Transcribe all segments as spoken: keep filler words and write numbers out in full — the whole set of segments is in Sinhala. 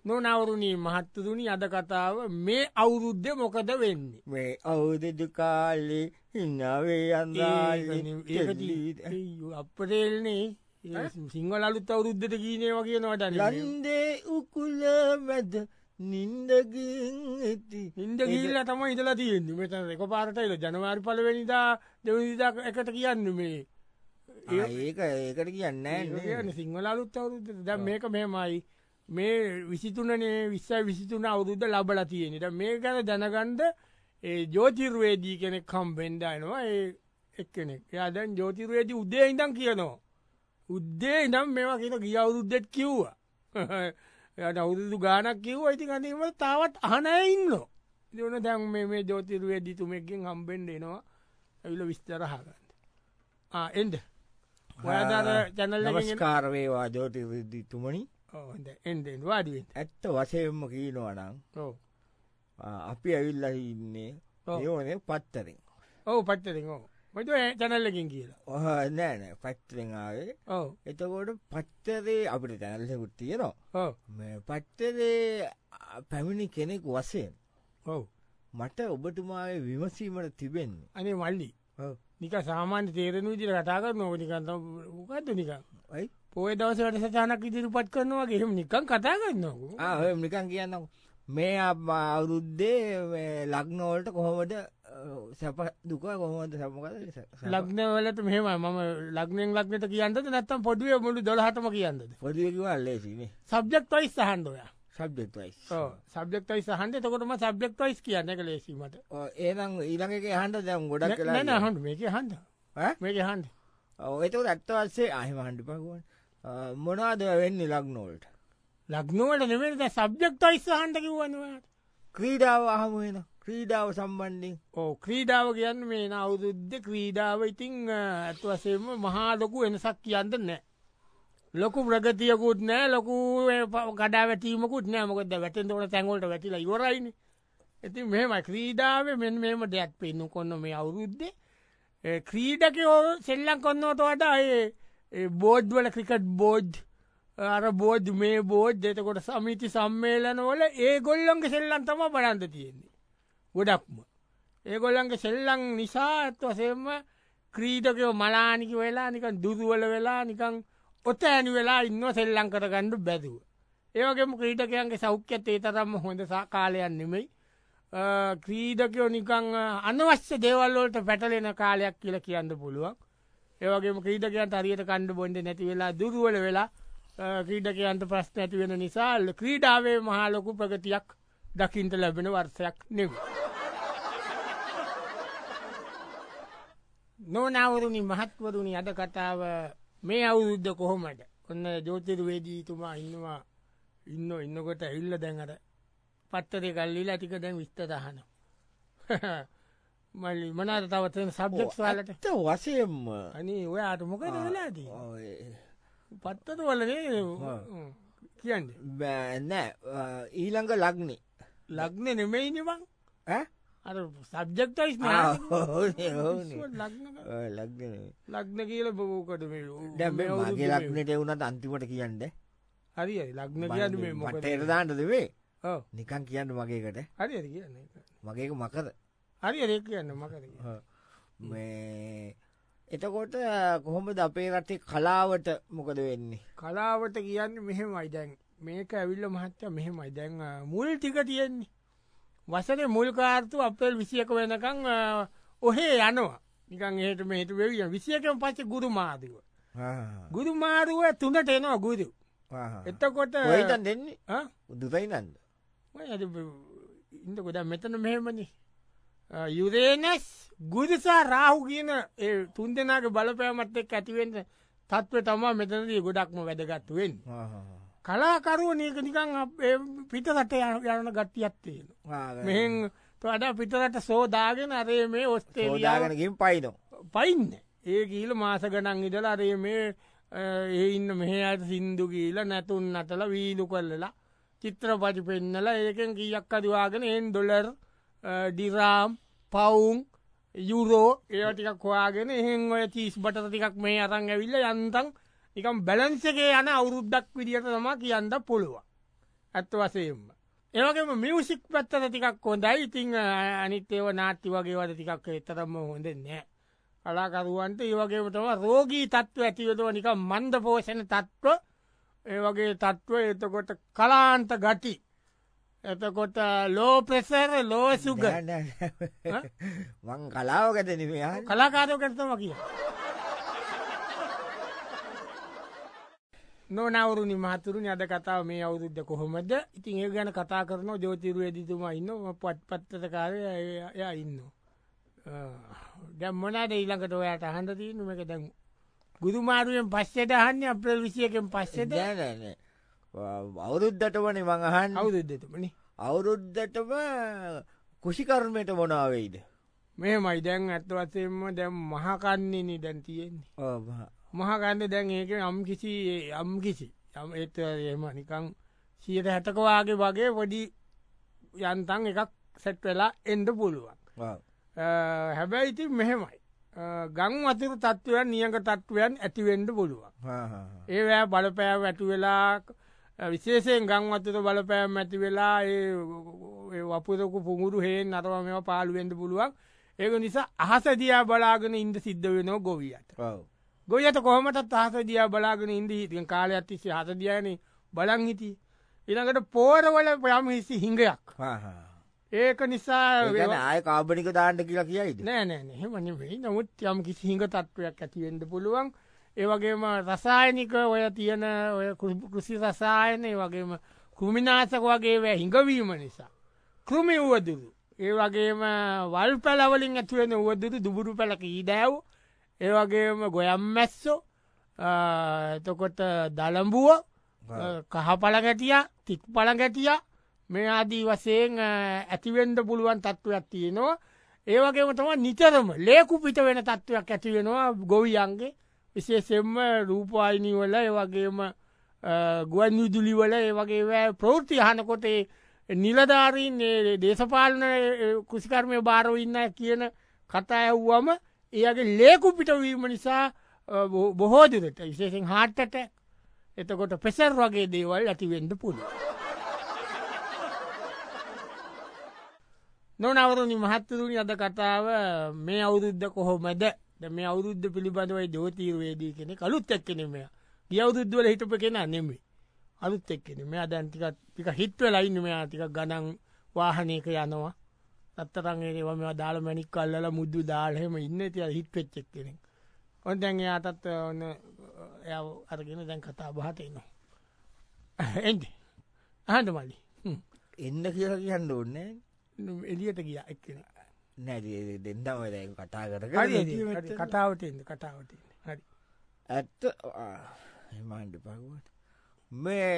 නොනවරුණී මහත්තතුනි අද කතාව මේ අවුරුද්ධ මොකද වෙන්නේ. මේ අවුදදු කාලෙ හින්නවේ අපතේල්නේ සිංහල අලුත් අවුරුද්ධට කීනේ වගේ නොට ලන්දේ උකුල මැද නින්දගින් ඇති ඉන්ද ගීල්ල තම ඉදලා තියෙන්නේ මෙතන එක පාරටයිල ජනවාරි පලවෙනිදා දෙවනිදා එකට කියන්න මේ ඒක ඒකට කියන්න සිංහල අලුත් අවුරුද්ධ ද මේක මෙමයි මේ විසිතුනනේ විශ්සයි විසිතුන අවුරුද්ධ ලබල තියෙනට මේ ගැන දැනගන්ඩ ඒ ජෝතිර්වේදී කෙනෙක් කම්බෙන්ඩයනවා ඒ එක්කෙනෙක් යාදැන් ජෝතිර්වේදී උදේ ඉඳම් කියනවා උද්දේ ඉනම් මේවා කියන ගිය අවුරුද්ධෙත් කිව්වා යට අවුරුදු ගානක් කිව්ව ඉති ගනීම තාවත් අහනය ඉන්න දන දැන් මේ ජෝතිරුවේදිතුමෙක්ගෙන් හම්බෙන්ඩ එනවා ඇවිල විස්තරහගන්න එන්ඩ ඔයාදර ජැනල්ල නමස්කාරවේවා ජෝතිර්විදිතුමනි එන්ඩෙන් වාඩිුවෙන් ඇත්ත වසයෙන්ම කීනවනං අපි ඇවිල්ල ඉන්නේ යෝනේ පත්තරෙන් ඔවු පත්තරින් ඕ මට ජැනල්ලකින් කියලා ඔහ නෑනෑ පත්තරෙන් ආවේ ඔව එතකොට පත්තරේ අපිට ජැනල්ලකුත් තියෙනවා ඔව පත්තරේ පැමිණි කෙනෙක් වසයෙන් ඔව මට ඔබතුමාගේ විමසීමට තිබෙන්නේ අනේ මල්ලි නික සාමාන්‍ය තේරෙන විදිර කතා කර නොව නිකන්ත උකක්ද නිකන් යි පොය දවසට සචානක් ඉදිරි පත් කරනවාගේ එහෙම නිකන් කතා කරන්නවා නිකන් කියන්න මේ අවුරුද්දේ ලග්නෝල්ට කොහොමද සැප දුක කොහොමද සැපකද ලග්නවලට මෙහෙම මම ලග්නෙන් ලක්නට කියන්නද නැත්තම් පොඩුවේ මුළු දොළහටම කියන්නද පොඩියකිවල් ලේසිනේ සබ්ජෙක්ටයිස් සහන්ඩෝය සබ්ෙක්ටයිස් සබ්ෙක්ටයි සහන්ඩ තකොටම සබ්ෙක්ටයිස් කියන්න එක ලේසීමට ඒනම් ඊළඟක හන්ඩ දැම් ගොඩක් කලා හට මේක හන්ඩ මේක හන්ඩ ඒතකට ඇත්තවස්සේ අහිම හන්ඩිපකුවන් මොනාද වෙන්නේ ලග්නෝල්ට ලග්නෝට නෙමට සබ්ජෙක්ටයිස් හන්ඩ කිවන්නවට ක්‍රීඩාව අහමුවෙන ක්‍රීඩාව සම්බන්ධින් ඕ ක්‍රීඩාව කියන්න මේ අවුදුද්ද ක්‍රීඩාව ඉතිං ඇත්වසේම මහා ලොකු එනසක් කියන්න නෑ ලොකු ප්‍රගතියකුත් නෑ ලොකු ගඩා වැටීමකුත් නෑ මොකද වැටෙන්තවට තැන්ගොලට වැටිලා ඉවරයින ඇති මෙම ක්‍රීඩාව මෙන් මෙම දෙයක් පෙන්නු කොන්න මේ අවුරුද්දේ ක්‍රීඩකයෝ සෙල්ලං කොන්නවට වඩා ඒ බෝඩ්වල ක්‍රිකට් බෝඩ් අර බෝඩ් මේ බෝඩ් දෙතකොට සමිති සම්මේලනවල ඒ ගොල්ලොන්ගේ සෙල්ලන් තම බලන්ද තියෙන්නේ ගොඩක්ම ඒගොල්ලන්ගේ සෙල්ලං නිසා ඇත් වසේම ක්‍රීඩකයෝ මලානික වෙලා නිකන් දුදුවල වෙලා නිකං ඔත ඇනි වෙලා ඉන්න සෙල්ලං කරගණ්ඩු බැදුව ඒවගේම ක්‍රීඩකයන්ගේ සෞඛ්‍යත් ඒ තරම්ම හොඳ කාලයන් නෙමෙයි ක්‍රීඩකයෝ නිකං අනවශ්‍ය දේවල්ලෝට පැටලෙන කාලයක් කියල කියන්න පුළුවන් ඒවගේම ක්‍රීඩකයන්ට අරියට කණ්ඩ බොන්ඩ නැති වෙලා දුරුවල වෙලා ක්‍රීඩකයන්ට ප්‍රශ්න ඇති වෙන නිසා ක්‍රීඩාවේ මහාලොකු ප්‍රගතියක් දකිින්ට ලැබෙන වර්සයක් නෙව. නොනවරුණි මහත්වරුණි අද කතාව මේ අවුරුද්ධ කොහොමට ඔන්න ජෝතිර්වේදීතුමා ඉන්නවා ඉන්න ඉන්නකොට ඉල්ල දැන්ට පත්තරය කල්ලීලා ටික දැන් විස්තදහන මල්ලි මනාද තවත්න සබ්ජෙක්් වාලට වසයෙන්ම අනි ඔයාට මොකද වෙලාදී පත්තත වලනේ කියන්න බෑනෑ ඊළඟ ලග්නේ ලග්න නෙමෙයි නිවන් අ සබ්ජෙක්ටයිස් ලග්න කියල බෝකට ගේ ලක්නට එවුනත් අන්තිමට කියන්න හරි ලග්න කියන්න මට එරදාන්නද වේ නිකන් කියන්න මගේකට හරි කියන්න මගේක මකද හරි අරේ කියන්න මකද මේ එතකොට කොහොමද අපේ රටේ කලාවට මොකද වෙන්නේ කලාවට කියන්න මෙහෙමයි දැන් මේක ඇවිල්ල මහත්ත මෙහෙමයි දැන් මුල් ටික තියෙන්නේ වසන මුල්කාර්තු අපල් විසියක වෙනකං ඔහේ යනවා නිකන් ඒට මේට වෙවිය විසියකම පච්ච ගුරු මාදුව ගුරු මාරුව තුනට එනවා ගුරු එතකොට ඔයිතන් දෙන්නේ උදුසයි නන්ද ඉද ගොඩ මෙතන මෙහෙමනි යුරේනස් ගුදසා රාහු කියන තුන් දෙනාගේ බලපෑමත් එක් ඇතිවෙන්න තත්ව තමා මෙතනදී ගොඩක්ම වැදගත්තුවෙන් කලාකරුව නක නිකං පිටරට යන ගට්ටියත්තියෙන මෙහෙන් වඩා පිටරට සෝදාගෙන අරේ මේ ඔස්තේලියාගෙනකින් පයින පයින්න ඒ කියීල මාස ගනන් ඉදල අරේ මේ ඒ ඉන්න මෙහ අයට සින්දු කියීල නැතුන් අතල වීලු කොල්ලලා චිත්‍රපටි පෙන්නල ඒකෙන් කියක් අදවාගෙන එන් ඩොලර් ඩිරාම් පවුන් යුරෝ ඒටිකක් හොයාගෙන එහෙන් ඔය චීස් බට ටිකක් මේ අරං ඇවිල්ල යන්තන් එකම් බැලන්සගේ යන අවුරුද්දක් විදිට තම කියන්න පුළුවන් ඇත්ත වසයෙන්ම. ඒවගේම මියසික් පත්තර ටිකක් හොඳයි ඉතිං අනිත්තේව නාට්ටි වගේ වද ටිකක් එතරම්ම හොඳ නෑ. කලාකරුවන්ට ඒවගේමටම රෝගී තත්ව ඇතිවතුව නික මන්ද පෝෂණ තත්ව ඒ වගේ තත්ව එතකොට කලාන්ත ගටි එතකොට ලෝ ප්‍රෙසර ලෝසුග මං කලාව ගැතන කලාකාරෝ කරතම කිය නොනවරුණි මහතුරුනි අද කතාව මේ අවුරුද්ධ කොහොමද ඉතින් ඒ ගැන කතා කරන ජෝතිරු ඇදිතුමා ඉන්න පත් පත්තතකාරය එයා ඉන්න දැම් මොනාද ඊළඟට ඔයාට අහන්ඩ තියනු එක දැන් ගුදුමාරුවෙන් පස්සෙට අහන්න අප්‍රල් විසියකෙන් පස්සෙද අවුරුද්ධට වන මඟහන් අවුරුද්ධතුමනි අවුරුද්ධටම කුෂිකර්මයට මොනාවෙයිද මේ මයි දැන් ඇත්වසෙන්ම දැම් මහකන්නේනි දැන් තියෙන්නේ මහකන්න දැන් ඒක යම් කිසි යම් කිසි යම් ඒත් එම නිකං සියට හැතකවාගේ වගේ පොඩි යන්තන් එකක් සැට් වෙලා එන්ඩ පුළුවන් හැබැයි ඉති මෙහෙමයි ගං වතුර තත්ත්වයන් නියක තත්ත්වයන් ඇතිවෙන්ඩ පුළුවන් ඒවෑ බලපෑව ඇති වෙලා විශේෂයෙන් ගං වතුර බලපෑම් ඇති වෙලා ඒ වපුරකු පුගුරු හයෙන් අරව මෙම පාලුවෙන්ඩ පුළුවන් ඒක නිසා අහසදයා බලාගෙන ඉන්ද සිද්ධ වෙනෝ ගොවියට ගොයත කොහමටත් අහසදයා බලාගෙන ඉන්ද හිතින් කාලය අත්තිසේ හසදයන බලං හිති ඉළඟට පෝරවල පයම් හිසි හිඟයක් ඒක නිසා ආය කාබනික දාණ්ඩ කියලා කියයිද නෑ නෑ හෙමනි වෙයි නමුත් යම් කිසි හිඟ තත්ත්වයක් ඇතිවෙන්ඩ පුළුවන් ඒවගේම රසායනික ඔය තියෙන ඔය කෘසි රසායන වගේම කෘමිනාසක වගේ වැෑ හිඟවීම නිසා කෘමි වුවදුරු ඒ වගේම වල් පැලවලින් ඇතුවෙන උවදුරු දුබුරු පැලක ඊදෑව් ඒවගේම ගොයම් මැස්සෝ එතකොට දළඹුව කහ පළගැටිය තික් පළගැටිය මේ ආදී වසයෙන් ඇතිවෙන්ඩ පුළුවන් තත්ත්වයක් තියෙනවා ඒවගේම තම නිතරම ලේකු පිට වෙන තත්ත්වයක් ඇතිවෙනවා ගොවියන්ගේ විශේෂෙන්ම රූපවායිනිවල ඒවගේම ගුවන් යුදුලිවල ඒවගේ ප්‍රෘති හනකොට නිලධාරීන් දේශපාලන කෘසිකර්මය භාරව ඉන්න කියන කතා ඇව්වම ඒගේ ලේකු පිටවීම නිසා බොහෝදිරට විශේෂෙන් හාට්ටට එතකොට පෙසර් වගේ දේවල් ඇතිවෙන්ඩ පුළුව නොනවරුණි මහත්තරුණි අද කතාව මේ අවුරුද්ධ කොහොමද මේ අවුරුද්ධ පිළිබඳවයි දෝතීරවේදී කෙනෙ අලුත් එක්කෙනෙ මෙයා ගිය අවුරුද්ධවල හිටප කෙන නෙමේ අලුත් එක්කෙන මෙයා දැන්ටිකත් ටික හිත්වලයින්න මෙයා ටික ගණන් වාහනයක යනවා අත්තරන්ගේ මෙ දාල මැනික් කල්ල මුද්දු දාලහෙම ඉන්න තිය හිත් පෙච්චෙක් කෙනෙ ඔොන් දැන් යාතත් ඔන්න ය අරගෙන දැන් කතා බහටනවා එන්ද අහන්ඩ මලි එන්න කියලා කියන්න ඕන්නේ එලියට ගිය එක්කෙන නැ දෙන්නම කතා කර කතාවට එන්න කතාවට හරි ඇත්ත එමන්ඩ පගුවට මේ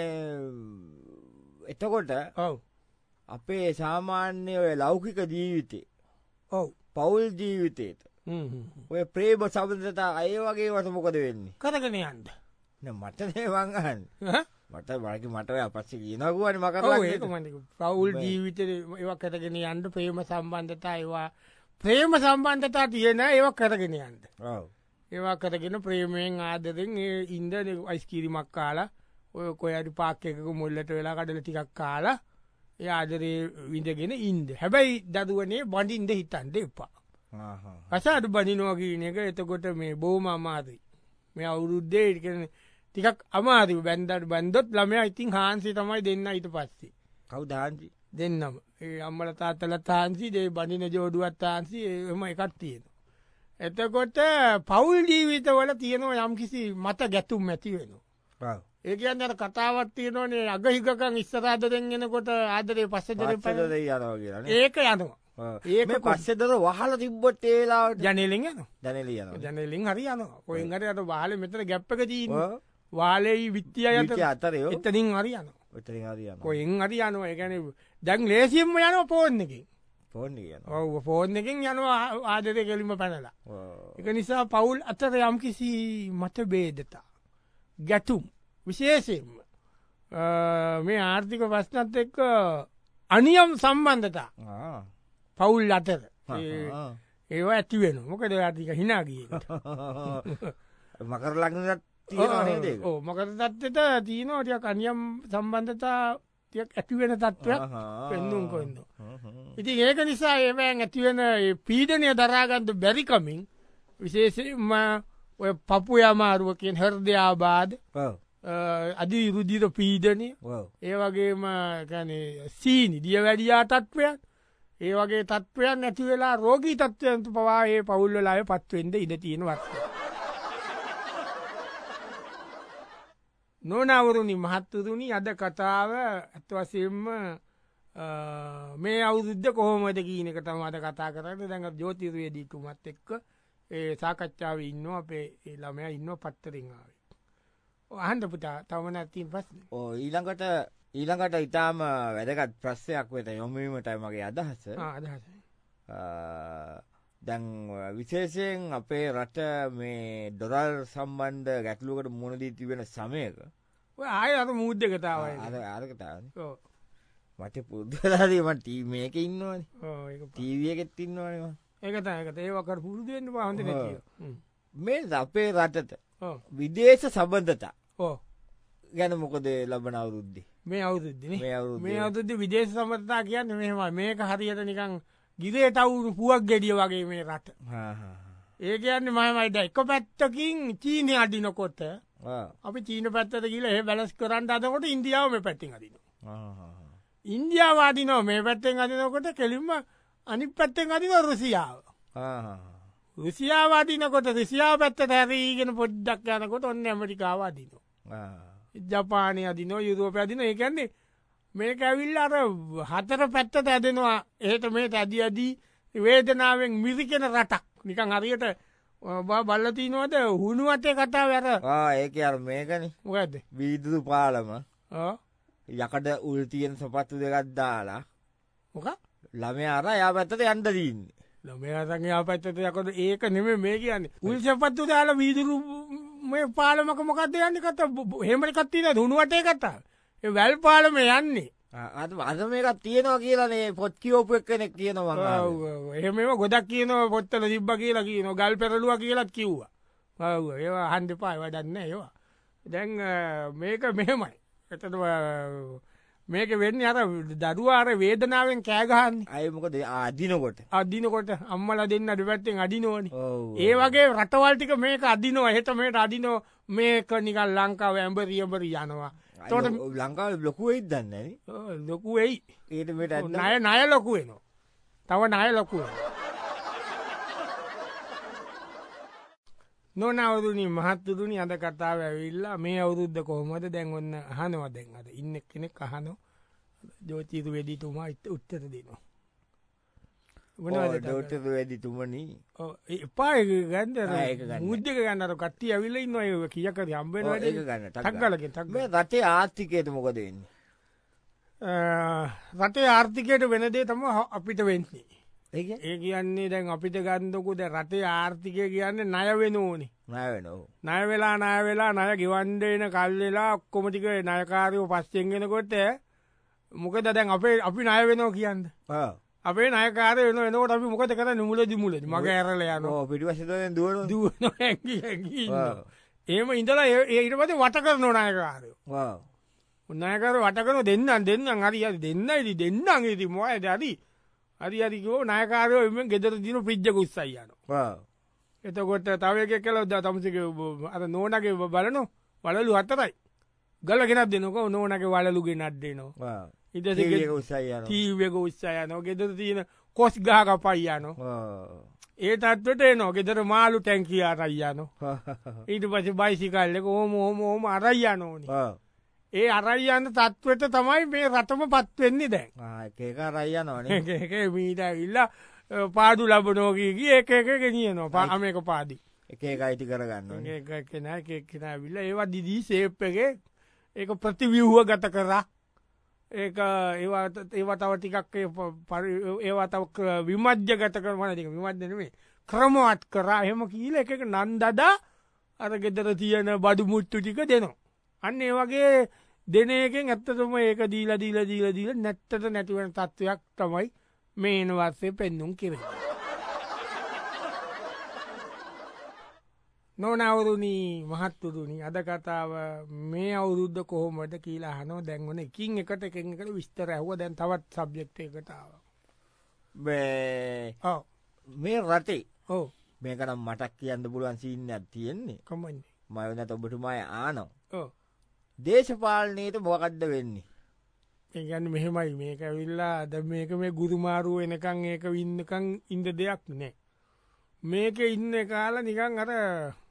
එතකොට ඔව අපේ සාමාන්‍ය ඔය ලෞකික ජීවිතේ ඔව පවුල් ජීවිතයට ඔය ප්‍රේම සබඳතා අය වගේ වසමොකද වෙන්නේ කරගෙන යන්ද මටනේ වංගහන් මට බලක මට අපස්ස කියනකුවන මකර පවුල් ජීවිත ඒව කරගෙන යන්ට ප්‍රේම සම්බන්ධතා ඒවා ප්‍රේම සම්බන්ධතා තියෙන ඒව කරගෙන යන්ද ඒවා කරගෙන ප්‍රේමයෙන් ආදරෙන් ඉන්ද අයිස්කිරිමක් කාලා ඔය කොයඩි පාක් එකක මුල්ලට වෙලා කඩල ටිකක් කාලා ඒ ආදරේ විඳගෙන ඉන්ද හැබැයි දදුවනේ බඳින්ද හිතන්ද එපා අසාට බනිනෝගීන එක එතකොට මේ බෝම අමාදයි මේ අවුරුද්දේ කරන ටිකක් අමාරි බැන්දට බැන්දොත් ළමය ඉතින් හාන්සි තමයි දෙන්න ඊට පස්සේ කවුදාන්සි දෙන්නම ඒ අම්මල තාත්තල තාන්සි දේ බනින ජෝඩුවත් තාන්සි එම එකත් තියෙන. එතකොට පවුල් ජීවිතවල තියෙනවා යම් කිසි මත ගැතුම් ඇති වෙනවා. ඒකයන් අර කතාවත් තියෙනවනේ අගහිකකන් ඉස්සරාද දෙගෙනකොට ආදරේ පස්සදර පද යනවා කියලා ඒක යනවා. ඒක පස්සෙදර වහල තිබ්බොත් ඒලාට ජනලින් යන ජනලියන ජනලින් හරි යන කොයින්හට අට වාල මෙතර ගැප්පක දී වාලෙයි විත්තිය යත අතරයෝ එතනින් හරි යන හරියන කොයින් හරි යනවා එකැන දැන් ලේසිම්ම යනවා පෝර්න් එකින් පෝන් ඔව ෆෝර්න් එකින් යනවා ආදරය කෙලිම පැනලා එක නිසා පවුල් අතර යම් කිසි මත බේදතා ගැතුම් විශේෂයෙන්ම මේ ආර්ථික ප්‍රශ්නත් එක්ක අනියම් සම්බන්ධතා පවුල් අතර ඒවා ඇති වෙන මොකද ටික හිනාගිය මකර ලගනත් ඕ මකර තත්වට තියනෝටිය කනියම් සම්බන්ධතා ශක්තියක් ඇතිවෙන තත්ත්වයක් පෙන්නුම් කොන්න. ඉතින් ඒක නිසා ඒවෑන් ඇතිවෙන පීඩනය දරාගන්ධ බැරිකමින් විශේෂම ඔය පපු යමාරුව කියෙන් හර්දයාබාද අධි රුදිර පීඩනය ඒ වගේම ගැන සීනි දිය වැඩියා තත්ත්වයක් ඒ වගේ තත්ත්වයන් නැති වෙලා රෝගී තත්ත්වයන්තු පවායේ පවුල්වලාය පත්වෙන්ද ඉඩ තියෙන වත්ත. නොනවරුණි මහත්තුරුණි අද කතාව ඇත්වසයෙන්ම මේ අවුරුද්ධ කොහොමද කීනක තම අද කතා කරන්න දැඟ ජෝතිරයේදීතුමත් එක්ක ඒ සාකච්ඡාව ඉන්න අපේ ළමය ඉන්න පත්තරින්ාව. අහන්ඩ පුතා තවන ඇතින් පස් ඕ ඊළඟට ඊළඟට ඉතාම වැදගත් ප්‍රශ්යක් වෙත යොමීමටයි මගේ අදහස අදහස දැන් විශේෂයෙන් අපේ රට මේ දොරල් සම්බන්ධ ගැටලුවට මුණදී තිබෙන සමයක ආය අත මුූද්ද කතාවයි ආරකතාව මට පුද්දලාදීම ටීමේක ඉන්නවන ටීවියකෙත් ඉන්නවනවා ඒකත ඒකත ඒවකට පුරුදුවෙන්ට පහොඳ නැතිය මේ අපේ රටට විදේශ සබඳතා ගැන මොකද ලබන අවුරුද්දි මේ අවුරුද්දින මේ අවුද්ද විදේශ සමතා කියන්න මෙම මේක හරියට නිකං ගිරේ තවුරු පුවක් ගෙඩිය වගේ මේ රට ඒ කියන්න මමයිට එක පැත්තකින් චීනය අඩිනකොට අපි චීන පැත්තට කියල ඒ බැලස් කරන්න අදකොට ඉන්දියාව මේ පැත්තිෙන් අදින ඉන්දියාවාදිනෝ මේ පැත්තෙන් අදිනකොට කෙලින්ම අනි පැත්තෙන් අදින රුසියාව රුසියාවාදිනකොට රුසියාව පැත්ත හැරීගෙන පොඩ්ඩක් යනකොට ඔන්න ඇමරිකාවාදිනවා ජපානය අදිනෝ යුරෝප අදින ඒකන්නේ මේක ඇවිල් අර හතර පැත්තට ඇදෙනවා ඒට මේ ඇදි අදී වේදනාවෙන් මිරිකෙන රටක් නිකං හරියට බල්ලතිනෝද හුණුවතේ කතා වැර ඒක අර මේකන මොකද වීදුරු පාලම යකට උල්තියෙන් සපත්තු දෙකත් දාලා මොක ළමය අර යා පැත්තට යන්දදීන්න ළමයාසගේ පැත්තට යකොට ඒක නෙම මේ කියන්නේ උල් සපත්තු දාලා වීදුරු මේ පාලමක මොකක්ද යන්න කත හෙමට කත්තින දුණුවටේ කතා වැල් පාලම යන්නේ අද අද මේකත් තියෙනවා කියලනේ පොත් කියෝපුක් කෙනෙක් කියනවා එහෙම ගොඩක් කියනව පොත්තල තිබ්බ කියලා කියන ගල් පෙරලුව කියලත් කිව්වා ඒවා හන්ඩ පායි වඩන්න ඒවා දැන් මේක මෙහෙමයි එතට මේක වෙන්න අර දරුවාර වේදනාවෙන් කෑගහන්න අයමකද අදිනකොට අදිනකොට අම්මල දෙන්න අඩ පැත්තෙන් අදිනෝන ඒ වගේ රටවල්ටික මේක අදිනෝ එහට මේට අදිනෝ මේක නිකල් ලංකාව ඇම්බරියඹර යනවා තොට ලංකාව ලොකුවෙයි දන්න ලොකුවෙයි ඒට මෙට නය නය ලොකුවෙනවා තව නය ලොකුව නොනවරුණි මහත්තුරුණි අද කතාව ඇවිල්ලා මේ අවුරුද්ධ කොහොමද දැන් ඔන්න අහනවා දැන් අද ඉන්න කෙනෙක් අහනෝ ජෝතිීතු වෙඩිතුමා උත්තර දෙනවා ඩෝට වැඩිතුමනි එපා ගන්ද මුද්දක ගන්නට කට්ටිය ඇවිල ඉන්න ඒ කියක යම්බෙන වැඩ ගන්න ටක්ගලක තක් රටේ ආර්ථිකයට මොකදන්න රටේ ආර්ථිකයට වෙනදේ තම අපිට වෙන්නේ ඒ කියන්නේ දැන් අපිට ගන්දකුද රටේ ආර්ථිකය කියන්න ණය වෙන ඕනේ ණය වෙලා ණය වෙලා ණය ගෙවන්ඩේන කල්වෙලා ඔක්කොමටික නයකාරයෝ පස්සෙන්ගෙනකොට මොකද දැන් අපේ අපි ණය වෙනෝ කියන්න අපේ නයකාරය වෙන එනකොට අපි මොකද කර මුල දිමුලද මග ඇරල යන පිටිවස දුව දුව ඒම ඉඳලා ඒට පත වට කර නොනායකාරය උන්නයකර වට කරන දෙන්න දෙන්න හරි අද දෙන්න ඉදි දෙන්න ඉති මොය දරි හරි අරිකෝ නායකාරයෝ එම ගෙදර දින පිද්ජ කුස්සයි යන එතකොට තවයක කලොද තමසික අර නෝනගේ බලනො වලලු හතරයි ගල ගෙනත් දෙනක නෝනගේ වලලුගේ නත්දේනවා ඉත තීවක උත්සයනෝ ගෙදර තියෙන කොස් ගාක පයියනො ඒ තත්වට නෝ ගෙදර මාලු ටැන්කියාරයියනො ඊට පස බයිසිකල්ලක හෝම හෝම හෝම අරයියනෝනි ඒ අරයියන්න තත්වට තමයි මේ රටම පත්වෙන්නේ දැන් ඒක රයිය නොන එක මීට ඉල්ලා පාඩු ලබනෝකීගේ ඒ එක ගෙනියනවා පාමක පාදි එක එක අයිති කරගන්න කෙන කෙන විල්ල ඒවා දිදී සේප්පගේ ඒක ප්‍රතිවිව්ව ගත කරා ඒ ඒවතව ටිකක් ඒවතව විමජ්‍ය ගත කරමන ටික විමජ්‍යනේ ක්‍රමවත් කරා එහෙම කියීල එක නන්දදා අර ගෙදර තියෙන බඩු මුට්ටු ටික දෙනවා අන්න ඒ වගේ දෙන එකෙන් ඇත්තතුම ඒක දීල දීල දීල දීල නැත්තට නැතිවන තත්ත්වයක් තමයි මේන වර්සය පෙන්නුම් කෙරේ නොනවරුණී මහත්තුරුණි අද කතාව මේ අවුරුද්ධ කොහොමද කියලා හනෝ දැන්වන එකින් එකට එකකට විස්තර ඇහුව දැන් තවත් සබ්ජෙක්්ට එකතාව මේ රටේ ඕ මේකනම් මටක් කියන්න පුළුවන් සිීන්නයක් තියෙන්නේ කොමන්නේ මයවනත ඔබටුමය ආනෝ ඕ දේශපාලනයට මොකක්ද වෙන්නේ ඒගන්න මෙහෙමයි මේක විල්ලා ද මේක මේ ගුරුමාරුව එනකං ඒක ඉන්නකං ඉන්ද දෙයක් නෑ මේක ඉන්න කාල නිකං අර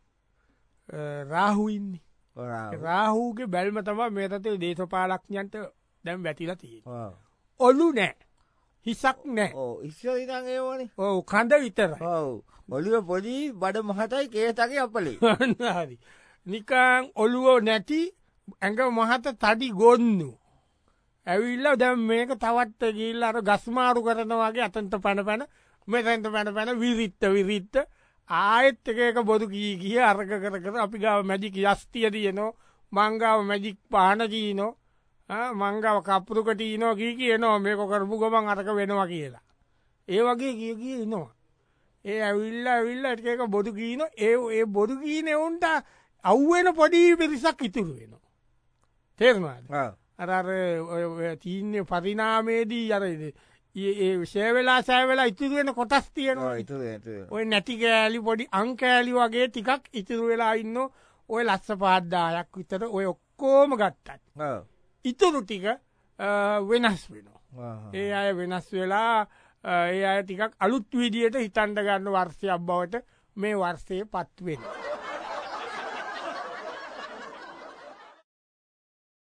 රාහු ඉන්නේ රාහූගේ බැල්ම තම මේ තතේ දේශපාලක්ඥන්ට දැම් වැටිල තිය ඔලු නෑ හිසක් නෑ ඉස්සරිතන් ඒවන ඕ කඳ විතර ඔලිව පොඩි බඩ මහතයි කේතගේ අපලේ හරි නිකං ඔළුවෝ නැති ඇඟ මහත තඩි ගොන්නු ඇවිල්ල දැම් මේක තවත්ත ගිල්ල අර ගස්මාරු කරනවාගේ අතන්ත පැන පැන මෙතැන්ත පැන පැන විරිත්ත විරිත්ත ආයත් එක බොදු කී කිය අර්ග කර කර අපි ගාව මැජික යස්තිය තියනෝ මංගාව මැජික් පානකීනෝ මංගාව කප්පුරුකටීනෝ කී කියනවා මේක කරපු ගමන් අරක වෙනවා කියලා. ඒ වගේ කිය කිය ඉනවා. ඒ ඇවිල්ල ඇවිල්ල එක බොදු කීන ඒ ඒ බොදු කීන එවුන්ට අව්වෙන පොඩි පිරිසක් ඉතුරු වෙනවා. තේරවාද අර තිීන්නේ පරිනාමේදී අරද ඒ ශේවෙලා සෑවෙලා ඉතුරුවෙන කොටස් තියෙනවා ඔය නැති කෑලි පොඩි අංකෑලි වගේ ටිකක් ඉතුරු වෙලා ඉන්න ඔය ලස්ස පාද්දායක් විතර ඔය ඔක්කෝම ගත්තත් ඉතුරු ටික වෙනස් වෙනවා ඒ අය වෙනස් වෙලා ඒ අය ටිකක් අලුත් විදියට හිතන්ඩ ගන්න වර්ෂයක් බවට මේ වර්ෂය පත්වෙන